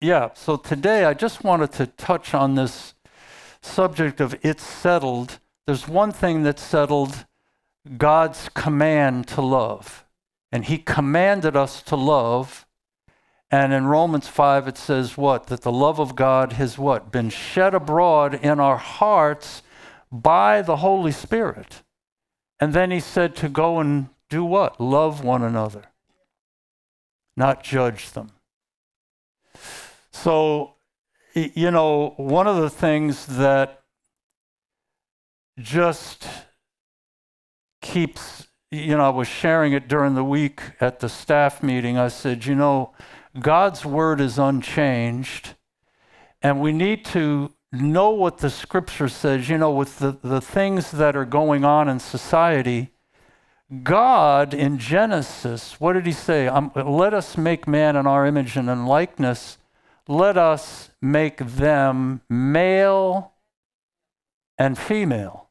So today I just wanted to touch on this subject of it's settled. There's one thing that's settled, God's command to love. And he commanded us to love. And in Romans 5 it says what? That the love of God has what? Been shed abroad in our hearts by the Holy Spirit. And then he said to go and do what? Love one another. Not judge them. So, one of the things that just keeps, I was sharing it during the week at the staff meeting. I said, God's word is unchanged, and we need to know what the scripture says, with the things that are going on in society. God in Genesis, what did he say? Let us make man in our image and in likeness. Let us make them male and female.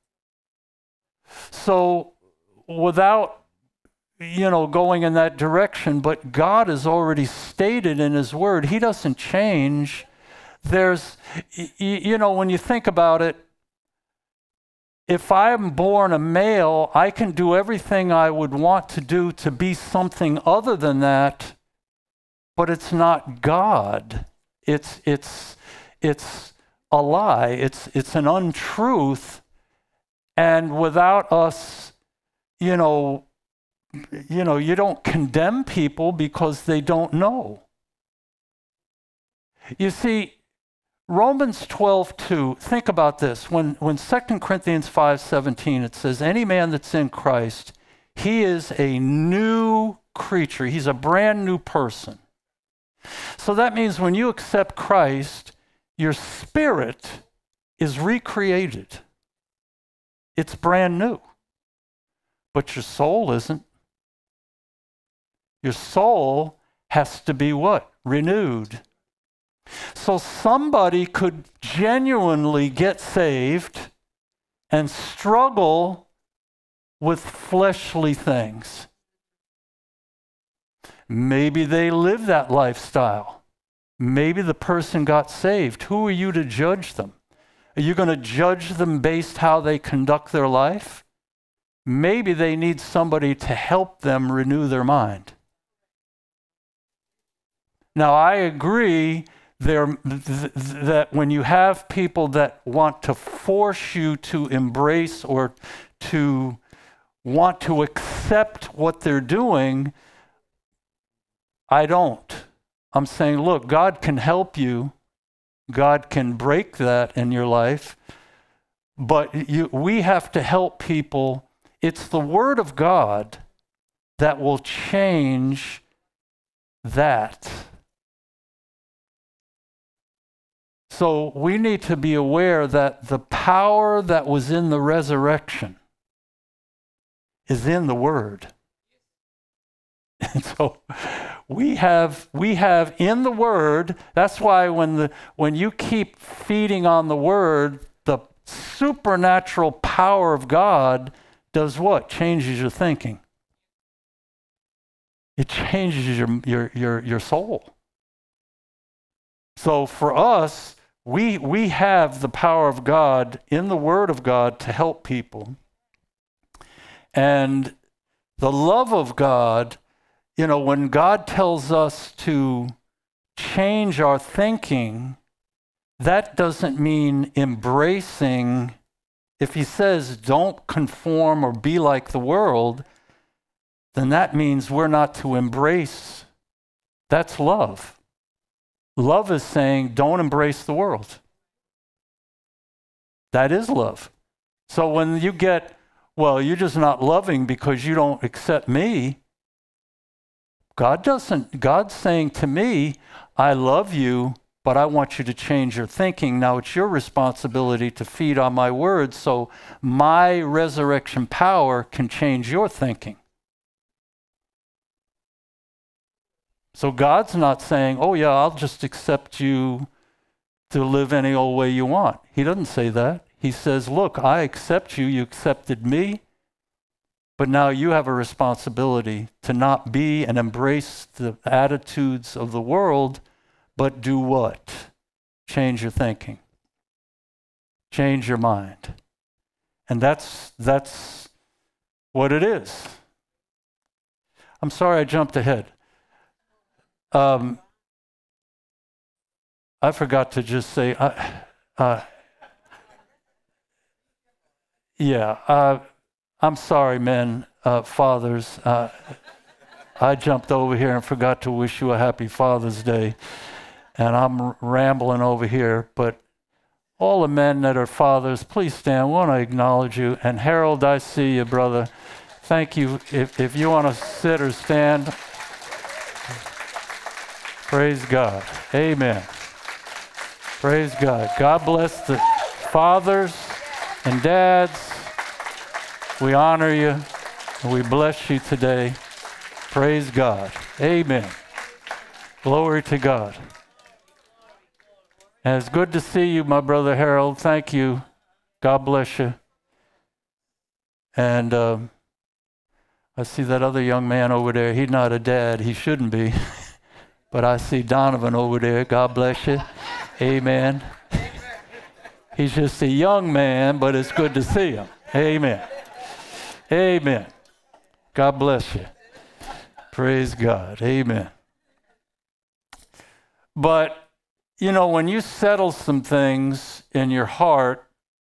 So without, going in that direction, but God has already stated in his word, he doesn't change. There's, when you think about it, if I'm born a male, I can do everything I would want to do to be something other than that, but it's not God. It's a lie. It's an untruth. And without us, you don't condemn people because they don't know. You see, Romans 12:2, think about this. When 2 Corinthians 5:17, it says, any man that's in Christ, he is a new creature. He's a brand new person. So that means when you accept Christ, your spirit is recreated. It's brand new. But your soul isn't. Your soul has to be what? Renewed. So somebody could genuinely get saved and struggle with fleshly things. Maybe they live that lifestyle. Maybe the person got saved. Who are you to judge them? Are you going to judge them based how they conduct their life? Maybe they need somebody to help them renew their mind. Now, I agree that when you have people that want to force you to embrace or to want to accept what they're doing, I don't. I'm saying, look, God can help you. God can break that in your life. But we have to help people. It's the Word of God that will change that. So we need to be aware that the power that was in the resurrection is in the Word. And so we have in the Word, that's why when you keep feeding on the Word, the supernatural power of God does what? Changes your thinking. It changes your soul. So for us, we have the power of God in the Word of God to help people. And the love of God, when God tells us to change our thinking, that doesn't mean embracing. If he says don't conform or be like the world, then that means we're not to embrace. That's love. Love is saying, don't embrace the world. That is love. So when you get, well, you're just not loving because you don't accept me, God's saying to me, I love you, but I want you to change your thinking. Now it's your responsibility to feed on my word so my resurrection power can change your thinking. So God's not saying, oh yeah, I'll just accept you to live any old way you want. He doesn't say that. He says, look, I accept you, you accepted me, but now you have a responsibility to not be and embrace the attitudes of the world, But do what? Change your thinking. Change your mind. And that's what it is. I'm sorry I jumped ahead. I forgot to just say, I'm sorry, men, fathers. I jumped over here and forgot to wish you a happy Father's Day. And I'm rambling over here, but all the men that are fathers, please stand. I want to acknowledge you. And Harold, I see you, brother. Thank you. If you want to sit or stand, praise God. Amen. Praise God. God bless the fathers and dads. We honor you and we bless you today. Praise God. Amen. Glory to God. And it's good to see you, my brother Harold. Thank you. God bless you. And I see that other young man over there. He's not a dad. He shouldn't be. But I see Donovan over there. God bless you. Amen. He's just a young man, but it's good to see him. Amen. Amen. God bless you. Praise God. Amen. But, you know, when you settle some things in your heart,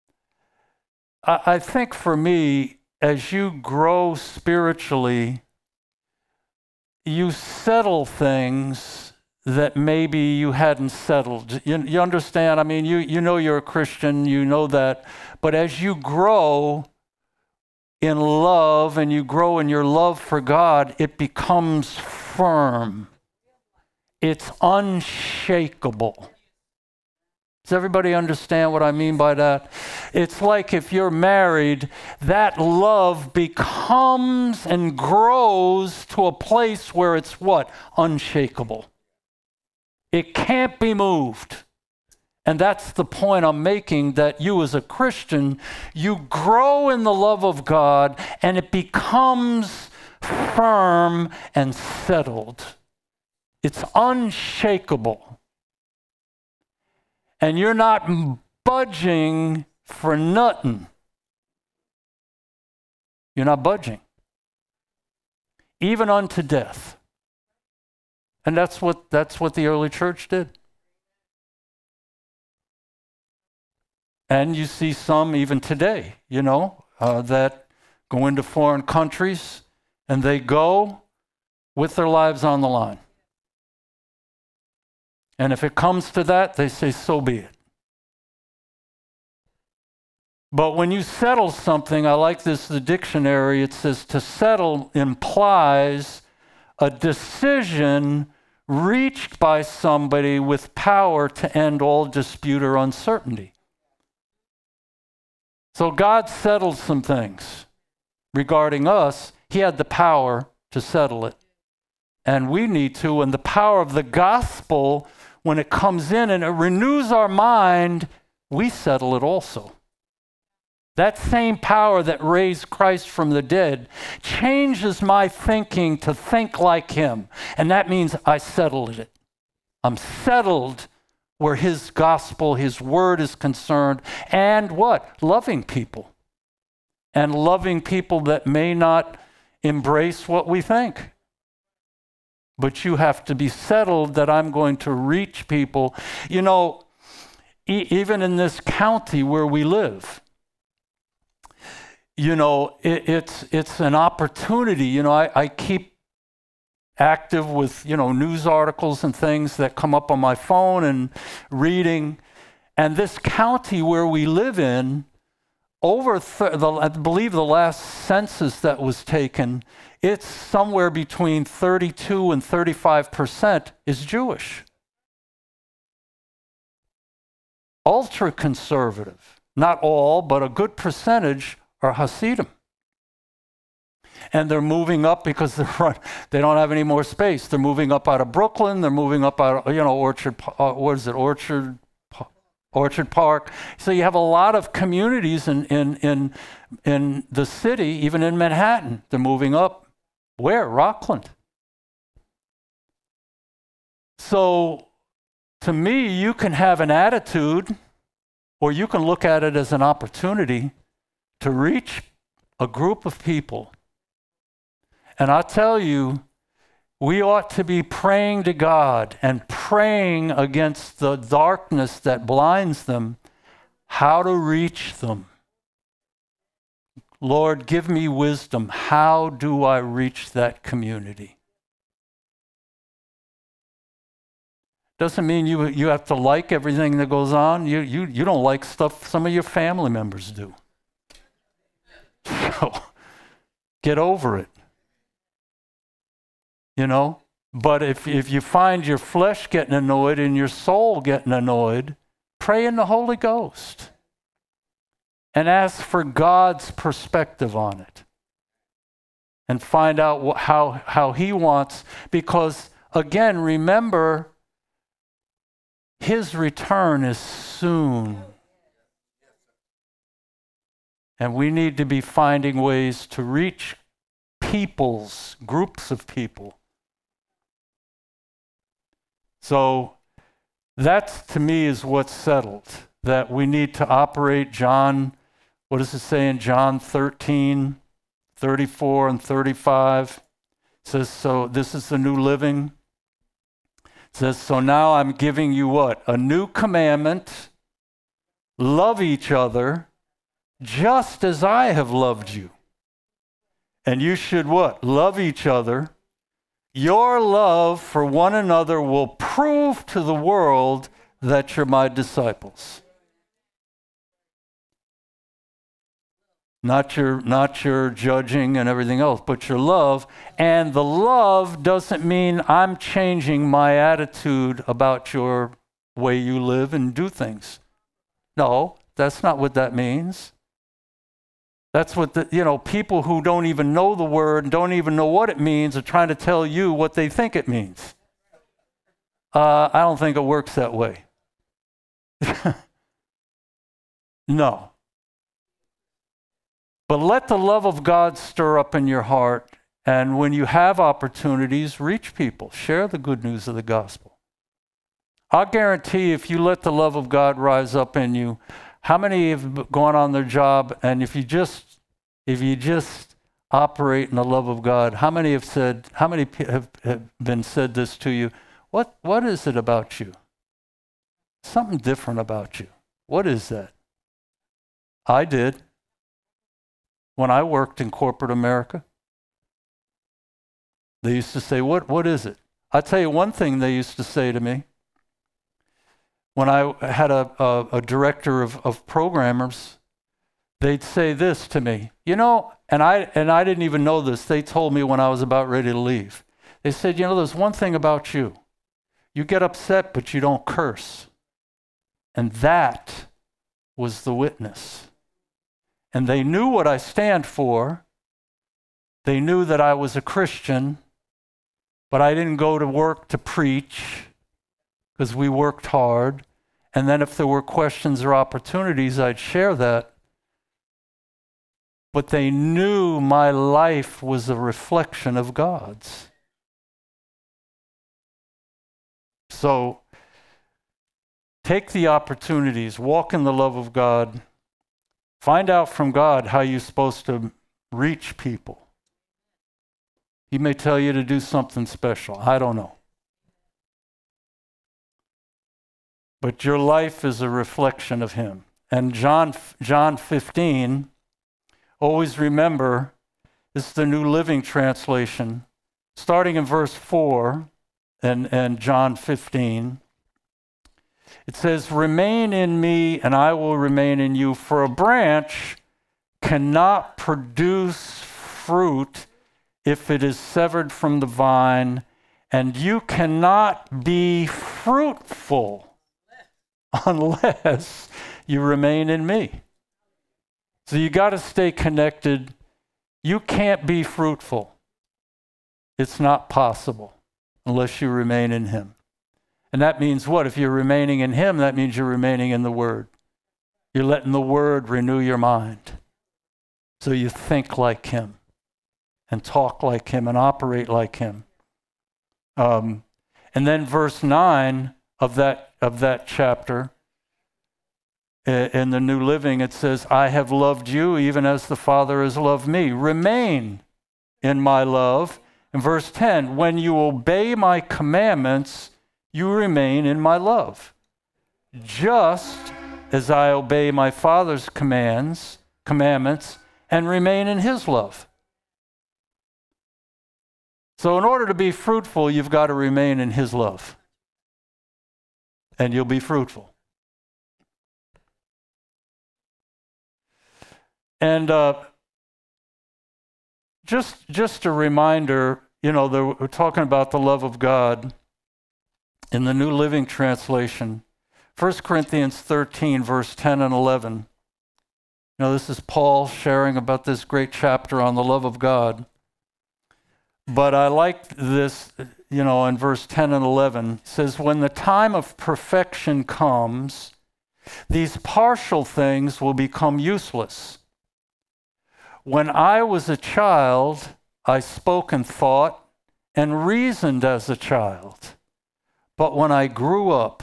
I think for me, as you grow spiritually, you settle things that maybe you hadn't settled. You understand? I mean, you know you're a Christian, you know that. But as you grow in love and you grow in your love for God, it becomes firm. It's unshakable. Does everybody understand what I mean by that? It's like if you're married, that love becomes and grows to a place where it's what? Unshakable. It can't be moved. And that's the point I'm making, that you as a Christian, you grow in the love of God and it becomes firm and settled. It's unshakable. And you're not budging for nothing. You're not budging. Even unto death. And that's what the early church did. And you see some even today, you know, that go into foreign countries and they go with their lives on the line. And if it comes to that, they say, so be it. But when you settle something, I like this, the dictionary, it says to settle implies a decision reached by somebody with power to end all dispute or uncertainty. So God settled some things regarding us. He had the power to settle it. And we need to, and the power of the gospel, when it comes in and it renews our mind, we settle it also. That same power that raised Christ from the dead changes my thinking to think like him. And that means I settled it. I'm settled where his gospel, his word is concerned. And what? Loving people. And loving people that may not embrace what we think. But you have to be settled that I'm going to reach people. You know, even in this county where we live, you know, it's an opportunity. You know, I keep active with, you know, news articles and things that come up on my phone and reading. And this county where we live in, I believe the last census that was taken, it's somewhere between 32 and 35% is Jewish. Ultra conservative. Not all, but a good percentage are Hasidim. And they're moving up because they don't have any more space. They're moving up out of Brooklyn. They're moving up out of, you know, Orchard Park. So you have a lot of communities in the city, even in Manhattan. They're moving up. Where? Rockland. So To me, you can have an attitude, or you can look at it as an opportunity to reach a group of people. And I tell you, we ought to be praying to God and praying against the darkness that blinds them, how to reach them. Lord, give me wisdom. How do I reach that community? Doesn't mean you have to like everything that goes on. You don't like stuff some of your family members do. So get over it. You know? But if you find your flesh getting annoyed and your soul getting annoyed, pray in the Holy Ghost and ask for God's perspective on it. And find out how He wants. Because, again, remember, His return is soon. And we need to be finding ways to reach peoples, groups of people. So that, to me, is what's settled. That we need to operate John, what does it say in John 13, 34 and 35? It says, so this is the New Living. It says, so now I'm giving you what? A new commandment. Love each other just as I have loved you. And you should what? Love each other. Your love for one another will prove to the world that you're my disciples. Not your judging and everything else, but your love. And the love doesn't mean I'm changing my attitude about your way you live and do things. No, that's not what that means. That's what people who don't even know the word, don't even know what it means, are trying to tell you what they think it means. I don't think it works that way. No. But let the love of God stir up in your heart, and when you have opportunities, reach people. Share the good news of the gospel. I'll guarantee if you let the love of God rise up in you, how many have gone on their job, and if you just operate in the love of God, how many have been said this to you? What is it about you? Something different about you. What is that? I did. When I worked in corporate America, they used to say, what is it? I'll tell you one thing they used to say to me. When I had a director of programmers, they'd say this to me, and I didn't even know this. They told me when I was about ready to leave. They said, there's one thing about you. You get upset, but you don't curse. And that was the witness. And they knew what I stand for. They knew that I was a Christian, but I didn't go to work to preach, because we worked hard. And then if there were questions or opportunities, I'd share that. But they knew my life was a reflection of God's. So take the opportunities, walk in the love of God, find out from God how you're supposed to reach people. He may tell you to do something special. I don't know. But your life is a reflection of Him. And John 15, always remember, this is the New Living Translation, starting in verse 4 and John 15. It says, remain in me and I will remain in you. For a branch cannot produce fruit if it is severed from the vine, and you cannot be fruitful unless you remain in me. So you got to stay connected. You can't be fruitful. It's not possible unless you remain in Him. And that means what? If you're remaining in Him, that means you're remaining in the Word. You're letting the Word renew your mind. So you think like Him and talk like Him and operate like Him. And then verse 9 of that that chapter, in the New Living, it says, I have loved you even as the Father has loved me. Remain in my love. In verse 10, when you obey my commandments, you remain in my love. Just as I obey my Father's commandments and remain in his love. So in order to be fruitful, you've got to remain in his love. And you'll be fruitful. And just a reminder, we're talking about the love of God in the New Living Translation. 1 Corinthians 13, verse 10 and 11. This is Paul sharing about this great chapter on the love of God. But I like this, in verse 10 and 11. It says, when the time of perfection comes, these partial things will become useless. When I was a child, I spoke and thought and reasoned as a child. But when I grew up,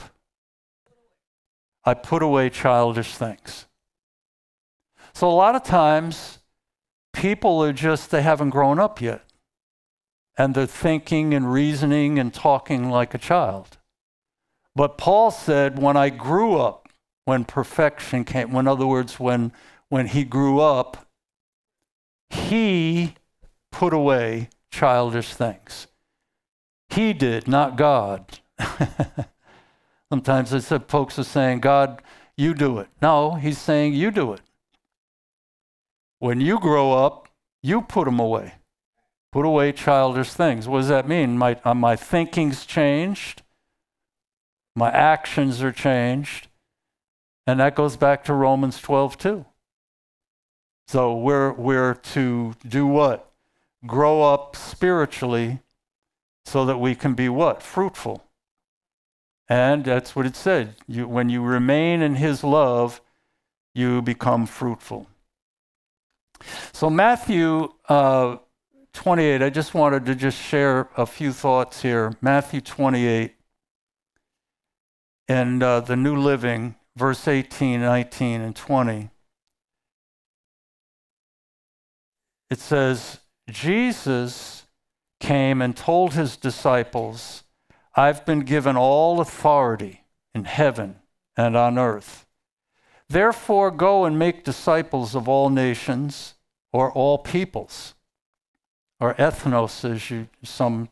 I put away childish things. So a lot of times, people they haven't grown up yet. And they're thinking and reasoning and talking like a child. But Paul said, when I grew up, when perfection came, in other words, when he grew up, he put away childish things. He did, not God. Sometimes folks are saying, God, you do it. No, he's saying, you do it. When you grow up, you put them away. Put away childish things. What does that mean? My thinking's changed. My actions are changed. And that goes back to Romans 12 too. So we're to do what? Grow up spiritually so that we can be what? Fruitful. And that's what it said. When you remain in his love, you become fruitful. So Matthew 28, I just wanted to share a few thoughts here. Matthew 28, and the New Living, verse 18, 19, and 20. It says, Jesus came and told his disciples, I've been given all authority in heaven and on earth. Therefore, go and make disciples of all nations, or all peoples, or ethnos, as some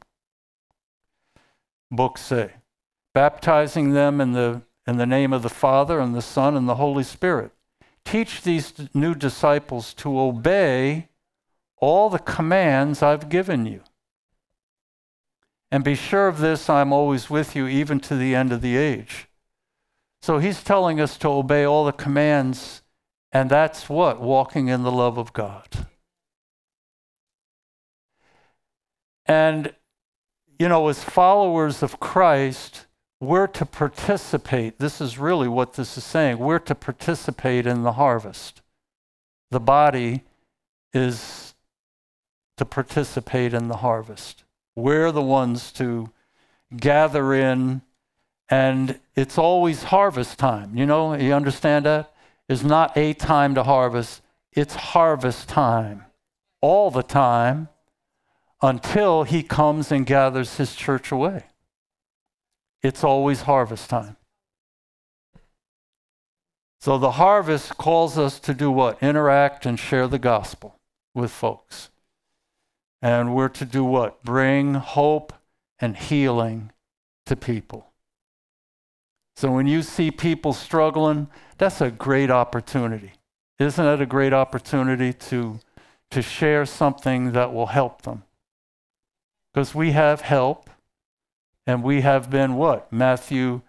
books say, baptizing them in the name of the Father and the Son and the Holy Spirit. Teach these new disciples to obey all the commands I've given you. And be sure of this, I'm always with you even to the end of the age. So he's telling us to obey all the commands, and that's what? Walking in the love of God. And, as followers of Christ, we're to participate. This is really what this is saying. We're to participate in the harvest. The body is to participate in the harvest. We're the ones to gather in, and it's always harvest time. You understand that? It's not a time to harvest. It's harvest time all the time until he comes and gathers his church away. It's always harvest time. So the harvest calls us to do what? Interact and share the gospel with folks. And we're to do what? Bring hope and healing to people. So when you see people struggling, that's a great opportunity. Isn't it a great opportunity to share something that will help them? Because we have help, and we have been what? Matthew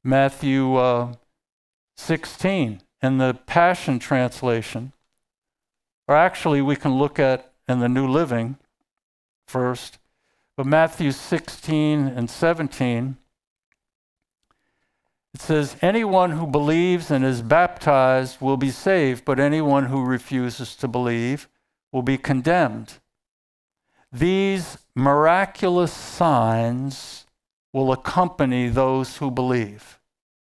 16 in the Passion Translation. Or actually, we can look at in the New Living first. But Matthew 16 and 17, it says, anyone who believes and is baptized will be saved, but anyone who refuses to believe will be condemned. These miraculous signs will accompany those who believe.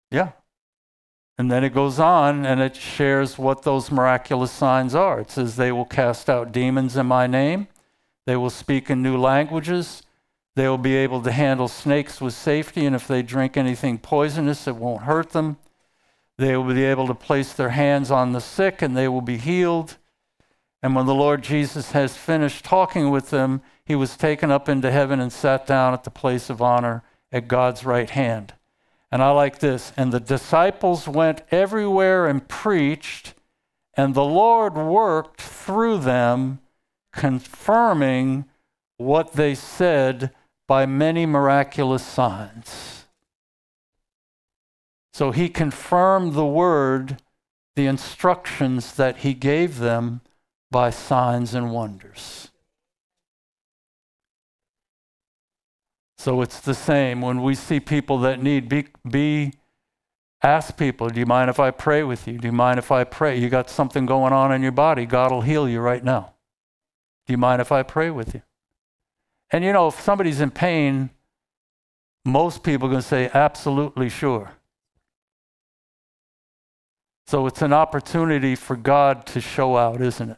Yeah. And then it goes on and it shares what those miraculous signs are. It says they will cast out demons in my name. They will speak in new languages. They will be able to handle snakes with safety. And if they drink anything poisonous, it won't hurt them. They will be able to place their hands on the sick and they will be healed. And when the Lord Jesus has finished talking with them, he was taken up into heaven and sat down at the place of honor at God's right hand. And I like this. And the disciples went everywhere and preached, and the Lord worked through them, confirming what they said by many miraculous signs. So he confirmed the word, the instructions that he gave them by signs and wonders. So it's the same when we see people that need, ask people, do you mind if I pray with you? Do you mind if I pray? You got something going on in your body, God will heal you right now. Do you mind if I pray with you? And you know, if somebody's in pain, most people are going to say, absolutely sure. So it's an opportunity for God to show out, isn't it?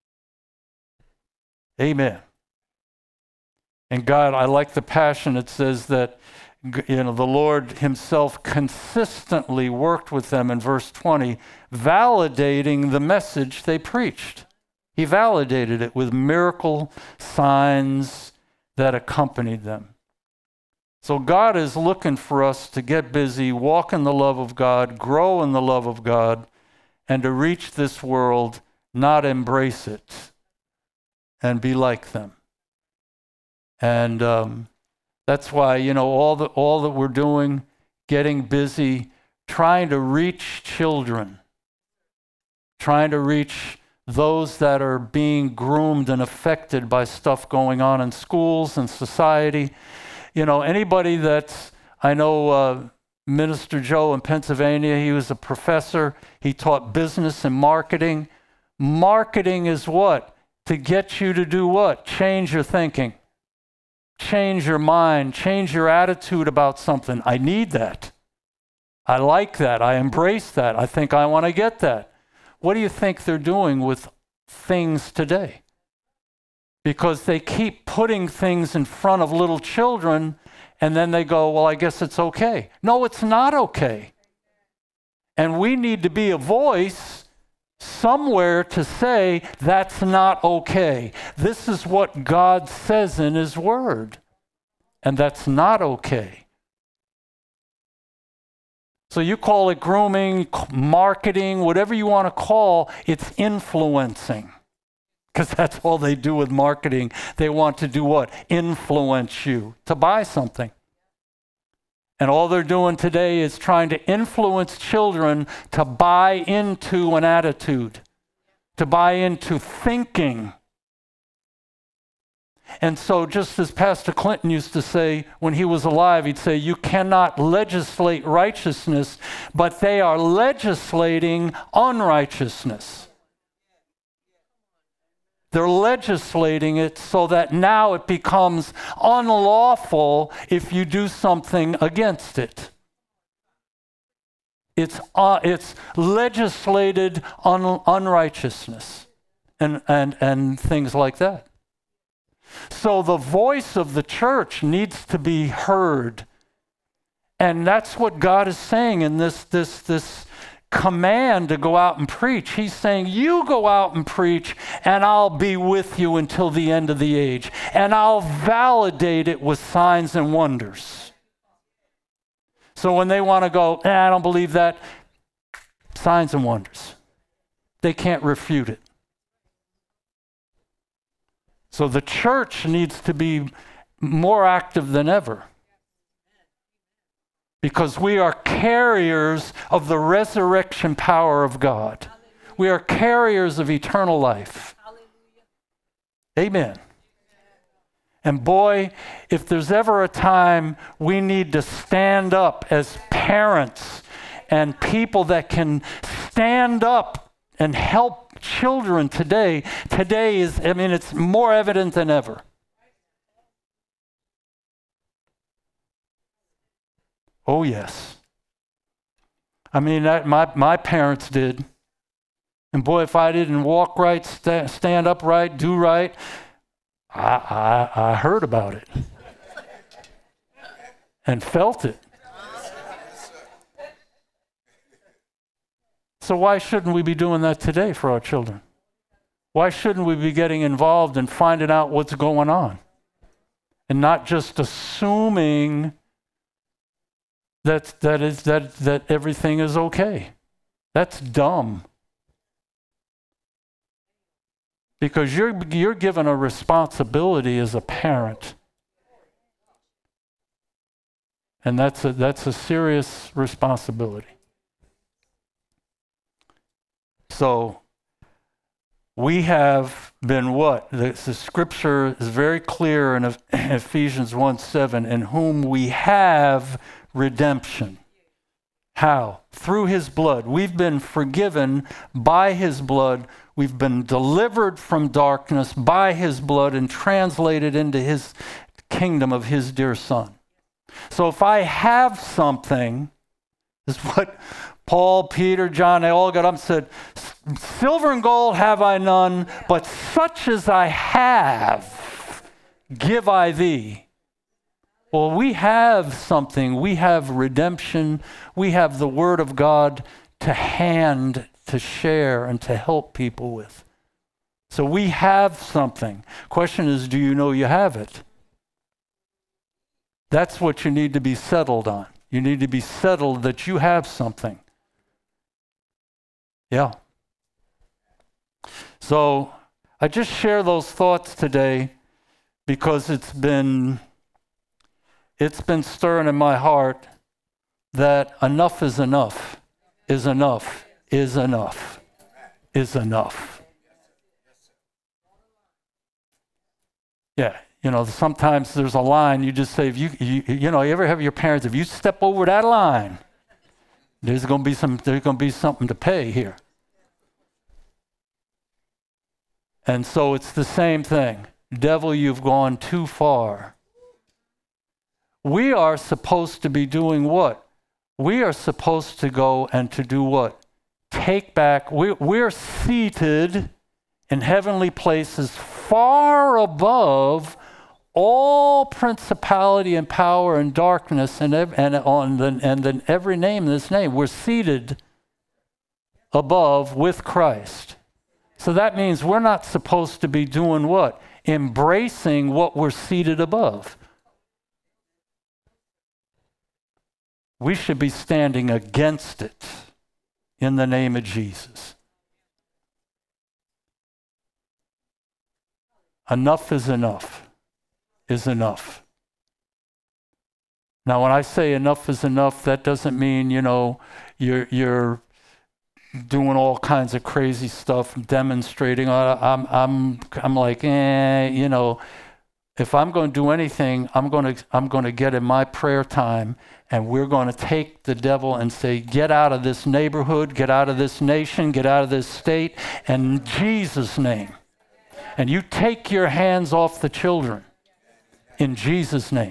Amen. And God, I like the Passion. It says that, the Lord himself consistently worked with them in verse 20, validating the message they preached. He validated it with miracle signs that accompanied them. So God is looking for us to get busy, walk in the love of God, grow in the love of God, and to reach this world, not embrace it, and be like them. And that's why, all that we're doing, getting busy, trying to reach children, trying to reach those that are being groomed and affected by stuff going on in schools and society. Anybody that's, I know Minister Joe in Pennsylvania, he was a professor. He taught business and marketing. Marketing is what? To get you to do what? Change your thinking. Change your mind, change your attitude about something. I need that. I like that. I embrace that. I think I want to get that. What do you think they're doing with things today? Because they keep putting things in front of little children and then they go, well, I guess it's okay. No, it's not okay. And we need to be a voice somewhere to say that's not okay. This is what God says in his word. And that's not okay. So you call it grooming, marketing, whatever you want to call, it's influencing. Because that's all they do with marketing. They want to do what? Influence you to buy something. And all they're doing today is trying to influence children to buy into an attitude, to buy into thinking. And so just as Pastor Clinton used to say when he was alive, he'd say, you cannot legislate righteousness, but they are legislating unrighteousness. They're legislating it so that now it becomes unlawful if you do something against it. It's legislated unrighteousness and things like that. So the voice of the church needs to be heard. And that's what God is saying in this command to go out and preach. He's saying, you go out and preach, and I'll be with you until the end of the age. And I'll validate it with signs and wonders. So when they want to go, I don't believe that, signs and wonders. They can't refute it. So the church needs to be more active than ever. Because we are carriers of the resurrection power of God. Hallelujah. We are carriers of eternal life. Hallelujah. Amen. And boy, if there's ever a time we need to stand up as parents and people that can stand up and help children today is, it's more evident than ever. Oh, yes. I mean, my parents did. And boy, if I didn't walk right, stand upright, do right, I heard about it and felt it. So why shouldn't we be doing that today for our children? Why shouldn't we be getting involved and finding out what's going on? And not just assuming that everything is okay. That's dumb. Because you're given a responsibility as a parent. And that's a serious responsibility. So we have been what? The scripture is very clear in Ephesians 1:7, in whom we have redemption. How? Through his blood. We've been forgiven by his blood. We've been delivered from darkness by his blood and translated into his kingdom of his dear Son. So if I have something, this is what Paul, Peter, John, they all got up and said, silver and gold have I none, but such as I have, give I thee. Well, we have something. We have redemption. We have the Word of God to hand, to share, and to help people with. So we have something. Question is, do you know you have it? That's what you need to be settled on. You need to be settled that you have something. Yeah. So I just share those thoughts today because it's been stirring in my heart that enough is enough, is enough, is enough, is enough. Yeah, you know, sometimes there's a line you just say, if you ever have your parents, if you step over that line, there's going to be something to pay here. And so it's the same thing. Devil, you've gone too far. We are supposed to be doing what? We are supposed to go and to do what? Take back. We're seated in heavenly places far above all principality and power and darkness and then every name in this name. We're seated above with Christ. So that means we're not supposed to be doing what? Embracing what we're seated above. We should be standing against it in the name of Jesus. Enough is enough, is enough. Now, when I say enough is enough, that doesn't mean, you're doing all kinds of crazy stuff, demonstrating. I'm like, if I'm going to do anything, I'm going to get in my prayer time, and we're going to take the devil and say, get out of this neighborhood, get out of this nation, get out of this state, in Jesus' name. And you take your hands off the children in Jesus' name.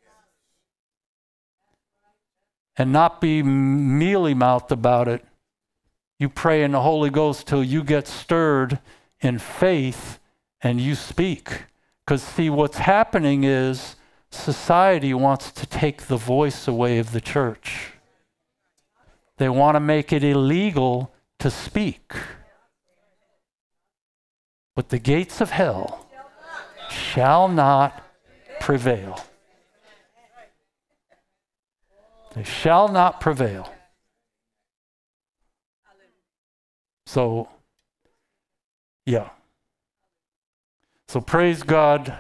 And not be mealy-mouthed about it. You pray in the Holy Ghost till you get stirred in faith and you speak. Because see, what's happening is society wants to take the voice away of the church. They want to make it illegal to speak. But the gates of hell shall not prevail. They shall not prevail. So, yeah. So praise God.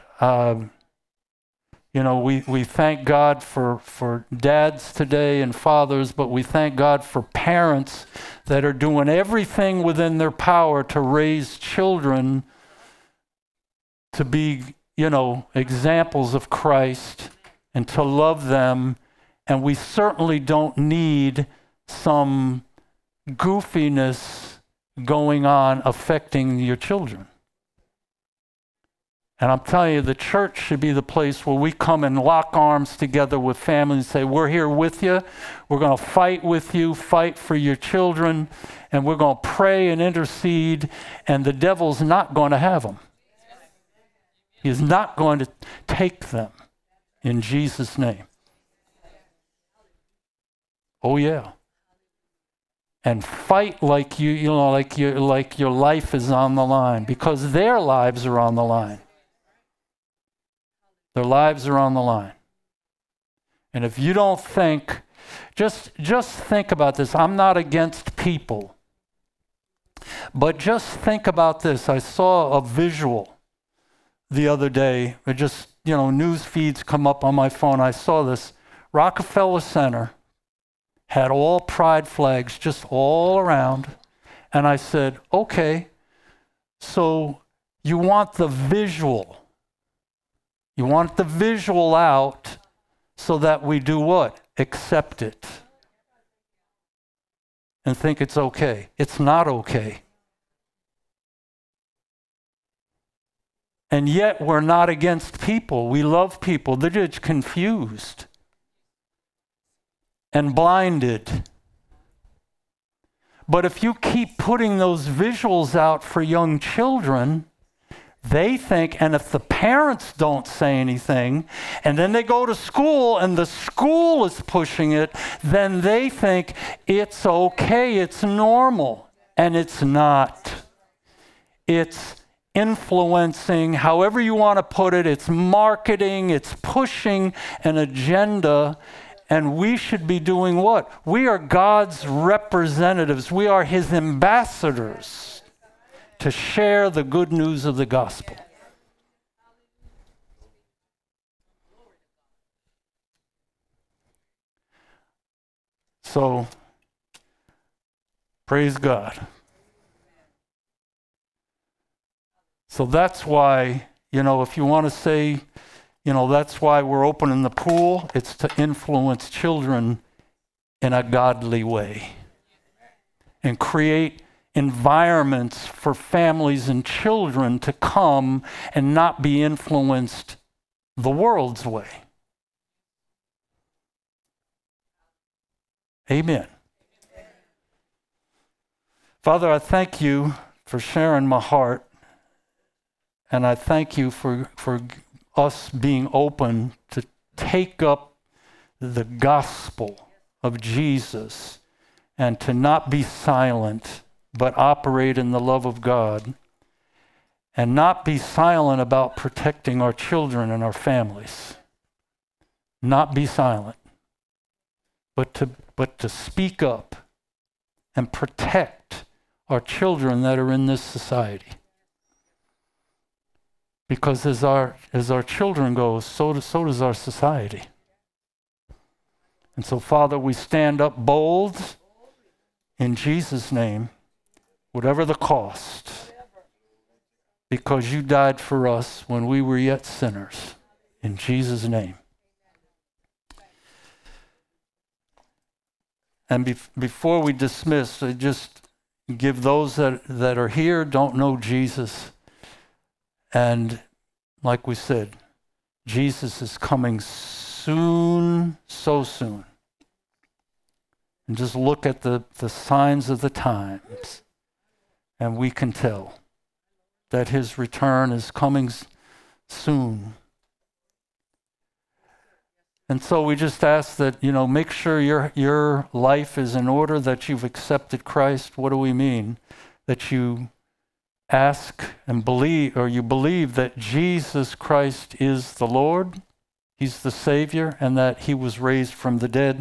We thank God for dads today and fathers, but we thank God for parents that are doing everything within their power to raise children to be, examples of Christ and to love them. And we certainly don't need some goofiness going on affecting your children. And I'm telling you, the church should be the place where we come and lock arms together with families and say, we're here with you. We're going to fight with you, fight for your children, and we're going to pray and intercede, and the devil's not going to have them. He's not going to take them in Jesus' name. Oh, yeah. And fight like like your life is on the line, because their lives are on the line. Their lives are on the line. And if you don't think, just think about this. I'm not against people. But just think about this. I saw a visual the other day. It just, news feeds come up on my phone. I saw this. Rockefeller Center had all pride flags just all around. And I said, okay, so you want the visual. You want the visual out so that we do what? Accept it. And think it's okay. It's not okay. And yet we're not against people. We love people. They're just confused and blinded. But if you keep putting those visuals out for young children, they think, and if the parents don't say anything, and then they go to school and the school is pushing it, then they think it's okay, it's normal. And it's not. It's influencing, however you want to put it, it's marketing, it's pushing an agenda, and we should be doing what? We are God's representatives. We are His ambassadors to share the good news of the gospel. So, praise God. So that's why, if you want to say, that's why we're opening the pool. It's to influence children in a godly way and create environments for families and children to come and not be influenced the world's way. Amen. Father, I thank you for sharing my heart, and I thank you for us being open to take up the gospel of Jesus and to not be silent, but operate in the love of God, and not be silent about protecting our children and our families. Not be silent, but to speak up and protect our children that are in this society. Because as our children go, so does our society. And so, Father, we stand up bold in Jesus' name, whatever the cost, because you died for us when we were yet sinners. In Jesus' name. And before we dismiss, I just give those that are here, don't know Jesus. And like we said, Jesus is coming soon, so soon. And just look at the signs of the times, and we can tell that his return is coming soon. And so we just ask that, make sure your life is in order, that you've accepted Christ. What do we mean? That you ask and believe, or you believe that Jesus Christ is the Lord, he's the Savior, and that he was raised from the dead.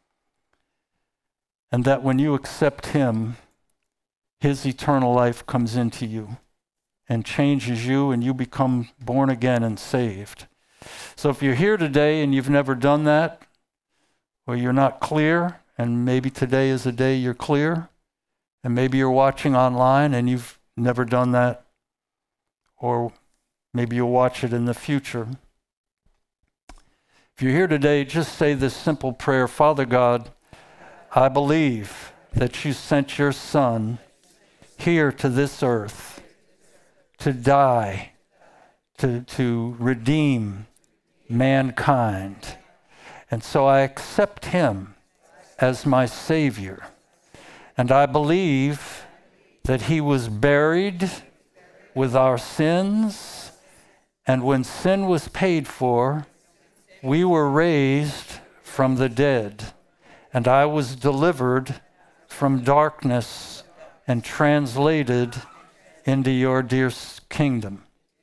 And that when you accept him, his eternal life comes into you and changes you, and you become born again and saved. So if you're here today and you've never done that, or you're not clear, and maybe today is a day you're clear, and maybe you're watching online and you've never done that, or maybe you'll watch it in the future. If you're here today, just say this simple prayer: Father God, I believe that you sent your Son here to this earth to die, to redeem mankind. And so I accept him as my Savior. And I believe that he was buried with our sins, and when sin was paid for, we were raised from the dead, and I was delivered from darkness and translated into your dear kingdom.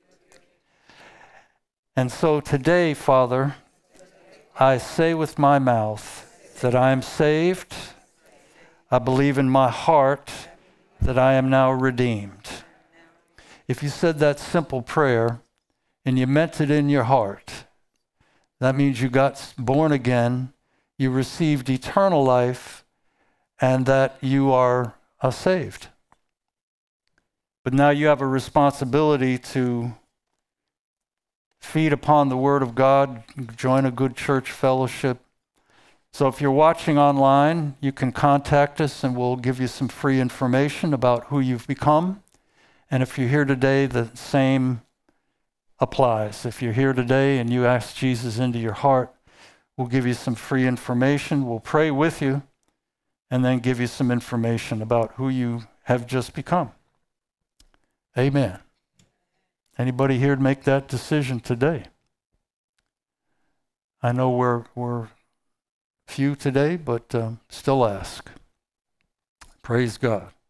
And so today, Father, I say with my mouth that I am saved. I believe in my heart that I am now redeemed. If you said that simple prayer and you meant it in your heart, that means you got born again, you received eternal life, and that you are saved. But now you have a responsibility to feed upon the Word of God, join a good church fellowship. So if you're watching online, you can contact us and we'll give you some free information about who you've become. And if you're here today, the same applies. If you're here today and you ask Jesus into your heart, we'll give you some free information. We'll pray with you and then give you some information about who you have just become. Amen. Anybody here to make that decision today? I know we're few today, but still ask. Praise God.